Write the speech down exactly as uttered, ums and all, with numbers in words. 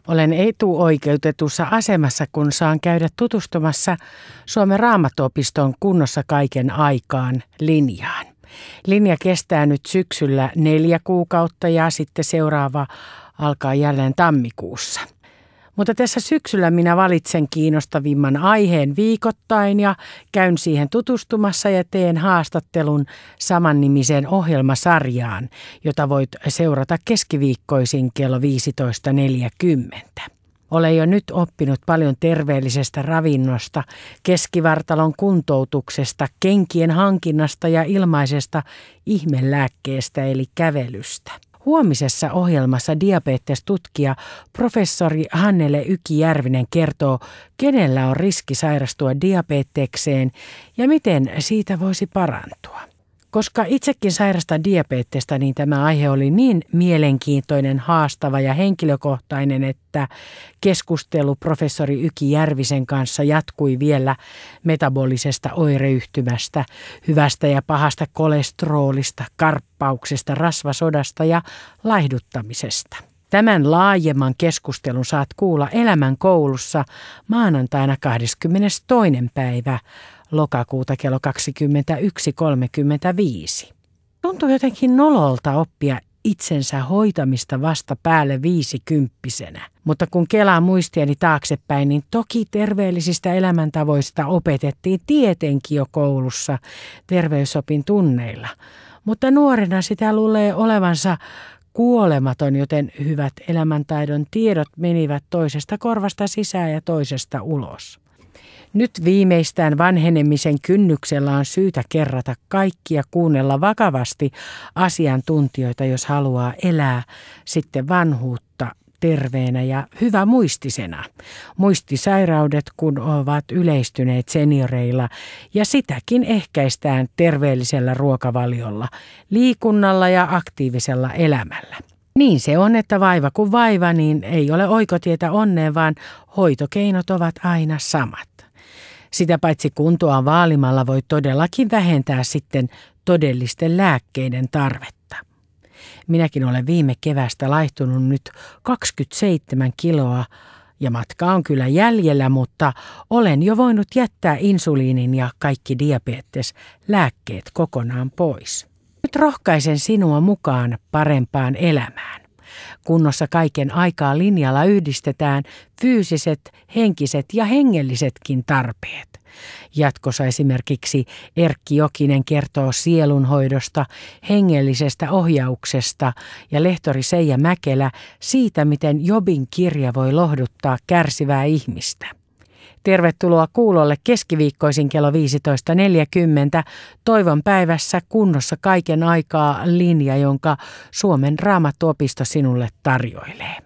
Olen etuoikeutetussa asemassa, kun saan käydä tutustumassa Suomen Raamattuopiston kunnossa kaiken aikaan linjaan. Linja kestää nyt syksyllä neljä kuukautta ja sitten seuraava alkaa jälleen tammikuussa. Mutta tässä syksyllä minä valitsen kiinnostavimman aiheen viikoittain ja käyn siihen tutustumassa ja teen haastattelun samannimiseen ohjelmasarjaan, jota voit seurata keskiviikkoisin kello viisitoista neljäkymmentä. Olen jo nyt oppinut paljon terveellisestä ravinnosta, keskivartalon kuntoutuksesta, kenkien hankinnasta ja ilmaisesta ihmelääkkeestä eli kävelystä. Huomisessa ohjelmassa diabetestutkija professori Hannele Ykijärvinen kertoo, kenellä on riski sairastua diabetekseen ja miten siitä voisi parantua. Koska itsekin sairastan diabetesta, niin tämä aihe oli niin mielenkiintoinen, haastava ja henkilökohtainen, että keskustelu professori Ykijärvisen kanssa jatkui vielä metabolisesta oireyhtymästä, hyvästä ja pahasta kolesterolista, karppauksesta, rasvasodasta ja laihduttamisesta. Tämän laajemman keskustelun saat kuulla Elämän koulussa maanantaina kahdeskymmenestoinen päivä lokakuuta kello kaksikymmentäyksi kolmekymmentäviisi. Tuntuu jotenkin nololta oppia itsensä hoitamista vasta päälle viisikymppisenä. Mutta kun kelaan muistieni taaksepäin, niin toki terveellisistä elämäntavoista opetettiin tietenkin jo koulussa terveysopin tunneilla. Mutta nuorena sitä luulee olevansa kuolematon, joten hyvät elämäntaidon tiedot menivät toisesta korvasta sisään ja toisesta ulos. Nyt viimeistään vanhenemisen kynnyksellä on syytä kerrata kaikki ja kuunnella vakavasti asiantuntijoita, jos haluaa elää sitten vanhuutta terveenä ja hyvämuistisena. Muistisairaudet kun ovat yleistyneet senioreilla ja sitäkin ehkäistään terveellisellä ruokavaliolla, liikunnalla ja aktiivisella elämällä. Niin se on, että vaiva kuin vaiva, niin ei ole oikotietä onneen, vaan hoitokeinot ovat aina samat. Sitä paitsi kuntoa vaalimalla voi todellakin vähentää sitten todellisten lääkkeiden tarvetta. Minäkin olen viime keväästä laihtunut nyt kaksikymmentäseitsemän kiloa ja matka on kyllä jäljellä, mutta olen jo voinut jättää insuliinin ja kaikki diabeteslääkkeet kokonaan pois. Nyt rohkaisen sinua mukaan parempaan elämään. Kunnossa kaiken aikaa linjalla yhdistetään fyysiset, henkiset ja hengellisetkin tarpeet. Jatkossa esimerkiksi Erkki Jokinen kertoo sielunhoidosta, hengellisestä ohjauksesta ja lehtori Seija Mäkelä siitä, miten Jobin kirja voi lohduttaa kärsivää ihmistä. Tervetuloa kuulolle keskiviikkoisin kello viisitoista neljäkymmentä Toivon päivässä kunnossa kaiken aikaa linja, jonka Suomen Raamattuopisto sinulle tarjoilee.